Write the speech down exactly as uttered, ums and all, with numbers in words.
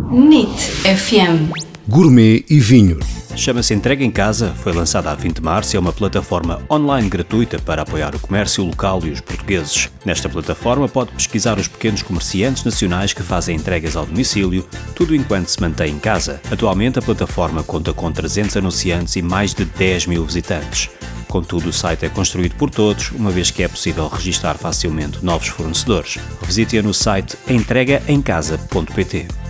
N I T F M. Gourmet e vinho. Chama-se Entrega em Casa, foi lançada a vinte de março e é uma plataforma online gratuita para apoiar o comércio local e os portugueses. Nesta plataforma pode pesquisar os pequenos comerciantes nacionais que fazem entregas ao domicílio, tudo enquanto se mantém em casa. Atualmente a plataforma conta com trezentos anunciantes e mais de dez mil visitantes. Contudo, o site é construído por todos, uma vez que é possível registar facilmente novos fornecedores. Visite-a no site entrega em casa ponto pt.